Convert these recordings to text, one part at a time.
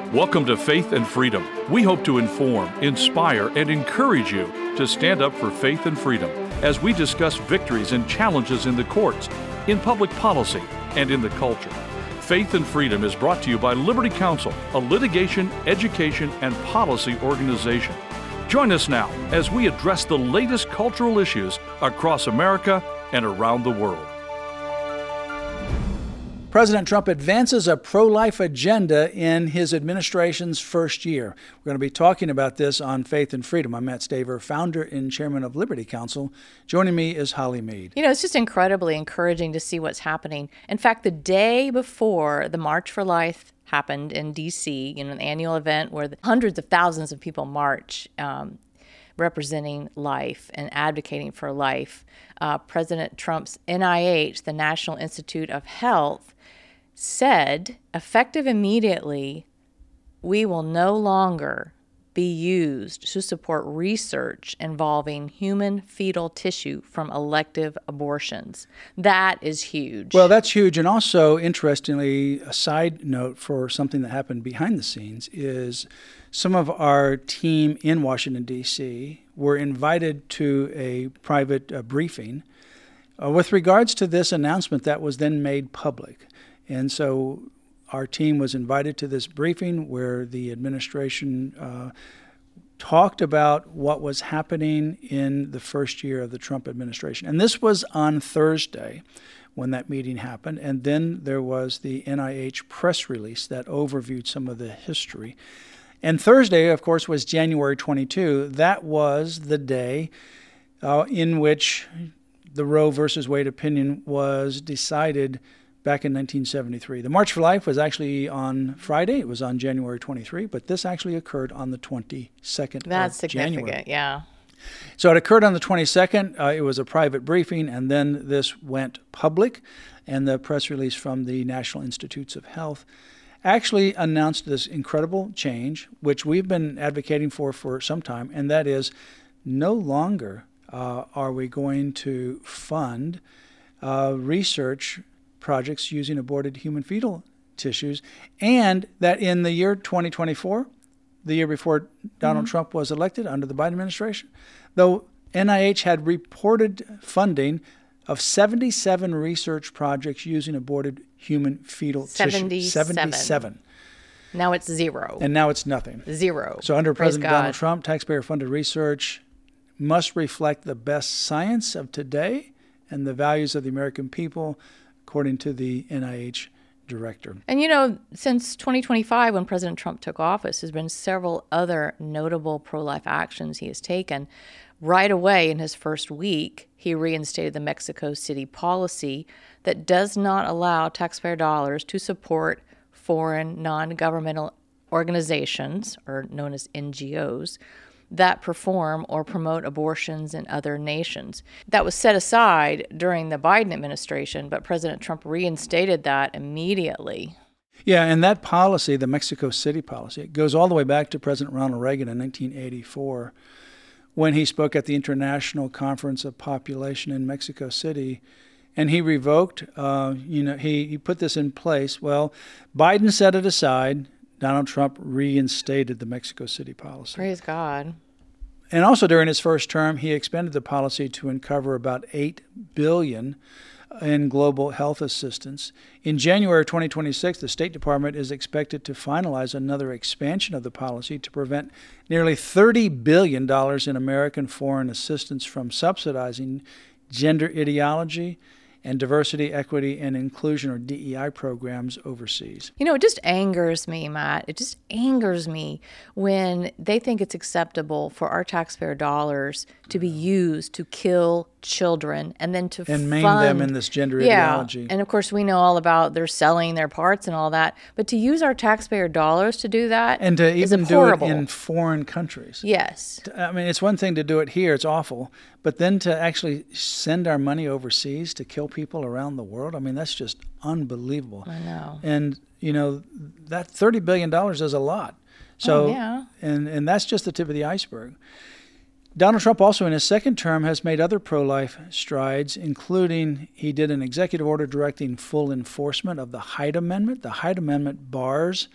Welcome to Faith and Freedom. We hope to inform, inspire, and encourage you to stand up for faith and freedom as we discuss victories and challenges in the courts, in public policy, and in the culture. Faith and Freedom is brought to you by Liberty Counsel, a litigation, education, and policy organization. Join us now as we address the latest cultural issues across America and around the world. President Trump advances a pro-life agenda in his administration's first year. We're going to be talking about this on Faith and Freedom. I'm Matt Staver, founder and chairman of Liberty Counsel. Joining me is Holly Mead. You know, it's just incredibly encouraging to see what's happening. In fact, the day before the March for Life happened in D.C., an annual event where hundreds of thousands of people march representing life and advocating for life, President Trump's NIH, the National Institute of Health, said, effective immediately, we will no longer be used to support research involving human fetal tissue from elective abortions. That is huge. Well, that's huge. And also, interestingly, a side note for something that happened behind the scenes is some of our team in Washington, D.C. were invited to a private briefing with regards to this announcement that was then made public. And so our team was invited to this briefing where the administration talked about what was happening in the first year of the Trump administration. And this was on Thursday when that meeting happened. And then there was the NIH press release that overviewed some of the history. And Thursday, of course, was January 22. That was the day in which the Roe versus Wade opinion was decided back in 1973. The March for Life was actually on Friday. It was on January 23, but this actually occurred on the 22nd That's of January. significant, yeah. So it occurred on the 22nd. It was a private briefing, and then this went public, and the press release from the National Institutes of Health actually announced this incredible change, which we've been advocating for some time, and that is no longer are we going to fund research projects using aborted human fetal tissues, and that in the year 2024, the year before Donald Trump was elected under the Biden administration, though NIH had reported funding of 77 research projects using aborted human fetal tissue. 77. Now it's zero. And now it's nothing. Zero. So under Praise President God. Donald Trump, taxpayer-funded research must reflect the best science of today and the values of the American people, according to the NIH director. And you know, since 2025, when President Trump took office, there's been several other notable pro-life actions he has taken. Right away in his first week, he reinstated the Mexico City policy that does not allow taxpayer dollars to support foreign non-governmental organizations, or known as NGOs, that perform or promote abortions in other nations. That was set aside during the Biden administration, but President Trump reinstated that immediately. Yeah, and that policy, the Mexico City policy, it goes all the way back to President Ronald Reagan in 1984, when he spoke at the International Conference of Population in Mexico City, and he revoked, he put this in place. Well, Biden set it aside. Donald Trump reinstated the Mexico City policy. Praise God. And also during his first term, he expanded the policy to uncover about $8 billion in global health assistance. In January 2026, the State Department is expected to finalize another expansion of the policy to prevent nearly $30 billion in American foreign assistance from subsidizing gender ideology and diversity, equity, and inclusion, or DEI programs overseas. You know, it just angers me, Matt. It just angers me when they think it's acceptable for our taxpayer dollars to be used to kill children and then to maim fund them in this gender ideology. And of course, we know all about they're selling their parts and all that. But to use our taxpayer dollars to do that and to is even horrible. do it in foreign countries. Yes. I mean, it's one thing to do it here, it's awful, but then to actually send our money overseas to kill people around the world, I mean, that's just unbelievable. I know. And, you know, that $30 billion is a lot. So, yeah. and that's just the tip of the iceberg. Donald Trump also in his second term has made other pro-life strides, including he did an executive order directing full enforcement of the Hyde Amendment. The Hyde Amendment bars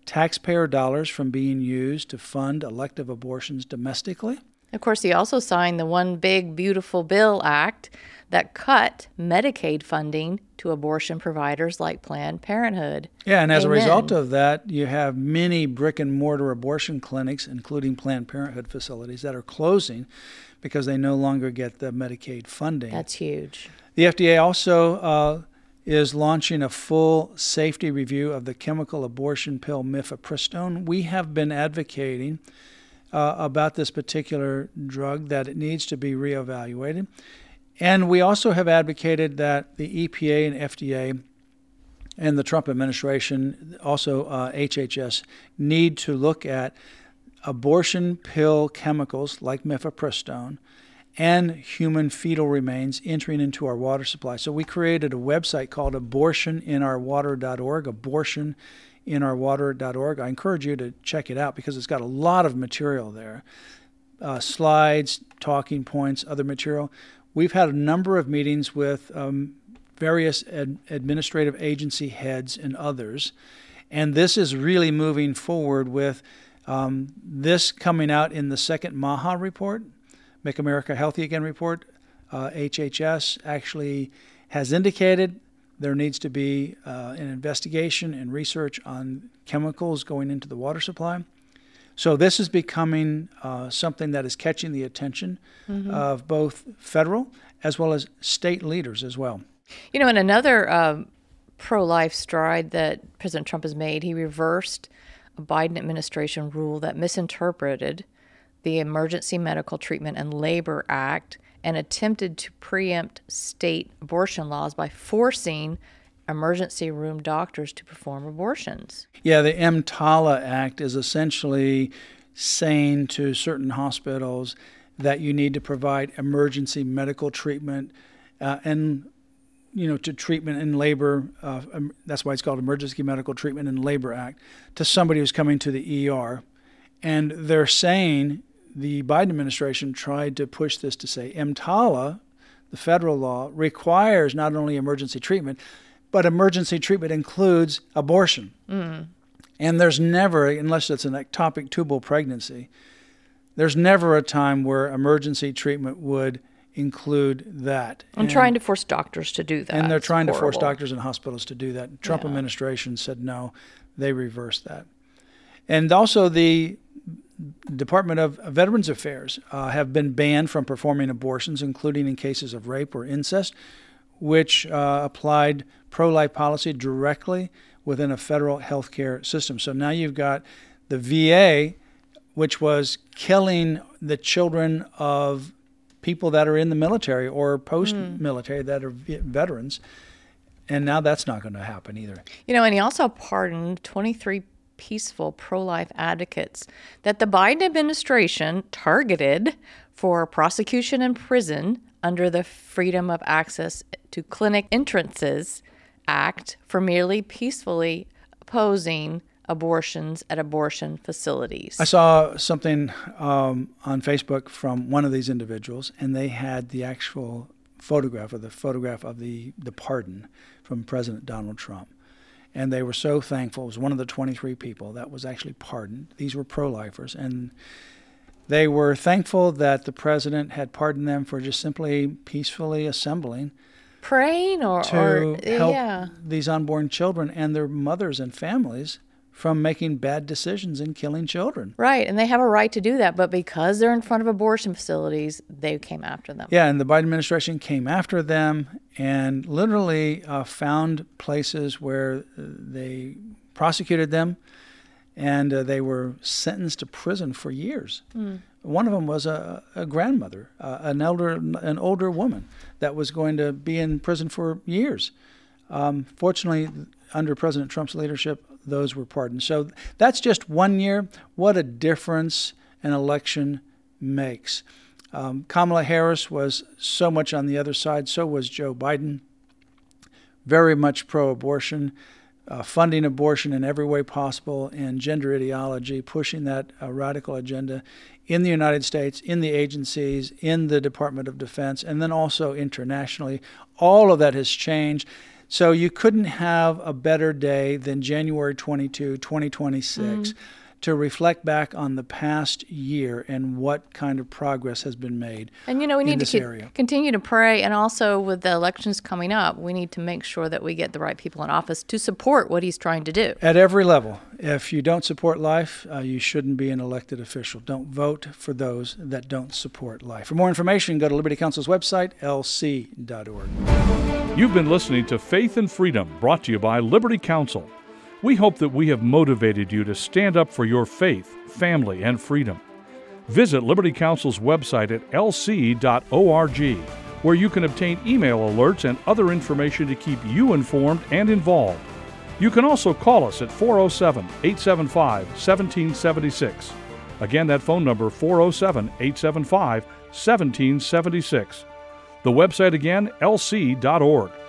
taxpayer dollars from being used to fund elective abortions domestically. Of course, he also signed the One Big Beautiful Bill Act that cut Medicaid funding to abortion providers like Planned Parenthood. Yeah, and as a Amen. result of that, you have many brick-and-mortar abortion clinics, including Planned Parenthood facilities, that are closing because they no longer get the Medicaid funding. That's huge. The FDA also is launching a full safety review of the chemical abortion pill mifepristone. We have been advocating about this particular drug, that it needs to be reevaluated. And we also have advocated that the EPA and FDA and the Trump administration, also HHS, need to look at abortion pill chemicals like mifepristone and human fetal remains entering into our water supply. So we created a website called abortioninourwater.org, abortioninourwater.org. I encourage you to check it out because it's got a lot of material there, slides, talking points, other material. We've had a number of meetings with various administrative agency heads and others, and this is really moving forward with this coming out in the second MAHA report, Make America Healthy Again report. HHS actually has indicated there needs to be an investigation and research on chemicals going into the water supply. So this is becoming something that is catching the attention of both federal as well as state leaders as well. You know, in another pro-life stride that President Trump has made, he reversed a Biden administration rule that misinterpreted the Emergency Medical Treatment and Labor Act and attempted to preempt state abortion laws by forcing emergency room doctors to perform abortions. Yeah, the EMTALA Act is essentially saying to certain hospitals that you need to provide emergency medical treatment and to treatment in labor. That's why it's called Emergency Medical Treatment and Labor Act, to somebody who's coming to the ER. And they're saying, the Biden administration tried to push this to say EMTALA, the federal law, requires not only emergency treatment, but emergency treatment includes abortion. And there's never, unless it's an ectopic tubal pregnancy, there's never a time where emergency treatment would include that. I'm trying to force doctors to do that. And they're trying to force horrible. doctors and hospitals to do that. Trump administration said no, they reversed that. And also the Department of Veterans Affairs have been banned from performing abortions, including in cases of rape or incest, which applied pro-life policy directly within a federal healthcare system. So now you've got the VA, which was killing the children of people that are in the military or post-military that are veterans, and now that's not going to happen either. You know, and he also pardoned 23 peaceful pro-life advocates that the Biden administration targeted for prosecution in prison under the Freedom of Access to Clinic Entrances Act for merely peacefully opposing abortions at abortion facilities. I saw something on Facebook from one of these individuals, and they had the actual photograph of the pardon from President Donald Trump. And they were so thankful. It was one of the 23 people that was actually pardoned. These were pro-lifers, and they were thankful that the president had pardoned them for just simply peacefully assembling, praying or help these unborn children and their mothers and families from making bad decisions and killing children. Right, and they have a right to do that, but because they're in front of abortion facilities, they came after them. Yeah, and the Biden administration came after them and literally found places where they prosecuted them, and they were sentenced to prison for years. One of them was a grandmother, an older woman that was going to be in prison for years. Fortunately, under President Trump's leadership, those were pardoned. So that's just 1 year. What a difference an election makes. Kamala Harris was so much on the other side. So was Joe Biden. Very much pro-abortion, funding abortion in every way possible, and gender ideology, pushing that radical agenda in the United States, in the agencies, in the Department of Defense, and then also internationally. All of that has changed. So you couldn't have a better day than January 22, 2026 to reflect back on the past year and what kind of progress has been made. And, we need to continue to pray. And also with the elections coming up, we need to make sure that we get the right people in office to support what he's trying to do. At every level. If you don't support life, you shouldn't be an elected official. Don't vote for those that don't support life. For more information, go to Liberty Counsel's website, lc.org. You've been listening to Faith and Freedom, brought to you by Liberty Counsel. We hope that we have motivated you to stand up for your faith, family, and freedom. Visit Liberty Counsel's website at lc.org, where you can obtain email alerts and other information to keep you informed and involved. You can also call us at 407-875-1776. Again, that phone number, 407-875-1776. The website again, lc.org.